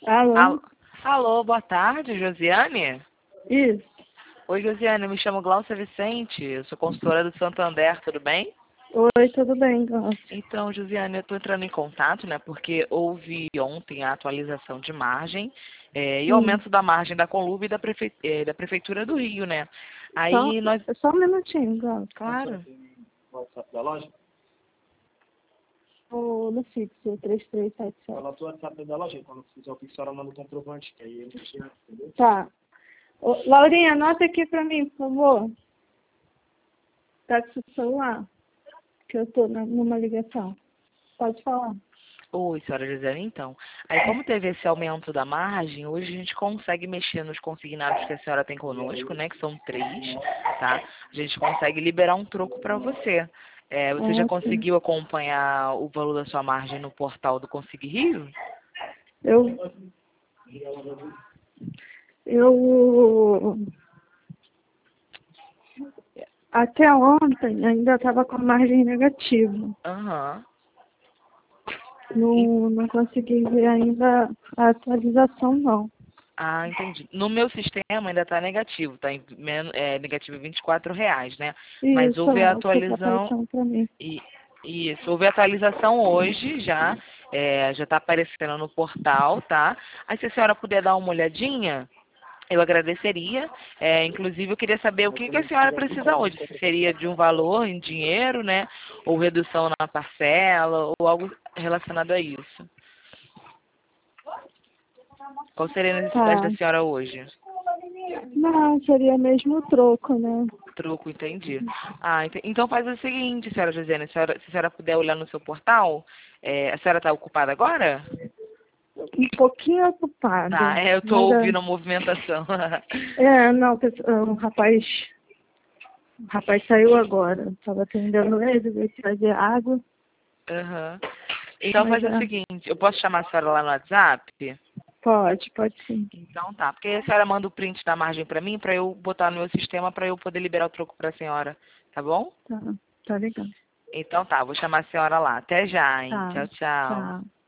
Alô? Alô, boa tarde, Josiane? Isso. Oi, Josiane, eu me chamo Glaucia Vicente, eu sou consultora do Santander, tudo bem? Oi, tudo bem, Glaucia? Então, Josiane, eu estou entrando em contato, né, porque houve ontem a atualização de margem e o aumento da margem da Conlube e da Prefeitura do Rio, né? Só, Aí nós... só um minutinho, Glaucia. Claro. WhatsApp da loja? No fixo, 3377. Anota o WhatsApp da loja. Quando fizer o Pix, a senhora manda o comprovante, que aí ele tira, entendeu? Tá. Ô, Laurinha, anota aqui pra mim, por favor. Tá com o seu celular, que eu tô numa ligação. Pode falar. Oi, senhora Josiane, então. Aí, como teve esse aumento da margem, hoje a gente consegue mexer nos consignados que a senhora tem conosco, né, que são 3, tá? A gente consegue liberar um troco para você. Você já Sim. conseguiu acompanhar o valor da sua margem no portal do Consigue Rio? Eu até ontem ainda estava com margem negativa. Aham. Não consegui ver ainda a atualização, não. Ah, entendi. No meu sistema ainda está negativo, está negativo R$ 24, né? Mas Isso, houve a é o que está atualização. aparecendo para mim. Isso, houve atualização hoje já, já está aparecendo no portal, tá? Aí se a senhora puder dar uma olhadinha, eu agradeceria. Inclusive eu queria saber o que que a senhora precisa hoje, se seria de um valor em dinheiro, né? Ou redução na parcela, ou algo relacionado a isso. Qual seria a necessidade Tá. da senhora hoje? Não, seria mesmo o troco, né? Troco, entendi. Ah, então faz o seguinte, senhora Josiane, se a senhora puder olhar no seu portal, a senhora está ocupada agora? Um pouquinho ocupada. Tá, eu estou Mas ouvindo a movimentação. não, o rapaz saiu agora. Estava atendendo ele, veio trazer água. Aham. Então Mas faz o seguinte, eu posso chamar a senhora lá no WhatsApp? pode sim. Então tá, porque a senhora manda o print da margem para mim, para eu botar no meu sistema, para eu poder liberar o troco para a senhora, tá bom? Tá legal. Então tá, vou chamar a senhora lá. Até já, hein? Tá, Tchau, tchau. tá.